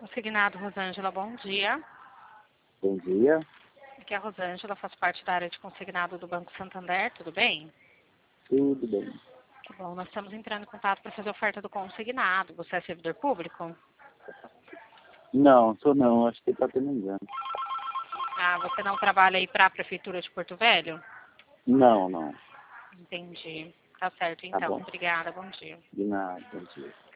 Consignado, Rosângela, bom dia. Bom dia. Aqui é a Rosângela, faço parte da área de consignado do Banco Santander, tudo bem? Tudo bem. Tá bom, nós estamos entrando em contato para fazer a oferta do consignado. Você é servidor público? Não, sou não. Acho que está tendo engano. Ah, você não trabalha aí para a Prefeitura de Porto Velho? Não. Entendi. Tá certo, Tá então. bom. Obrigada, bom dia. De nada. Bom dia.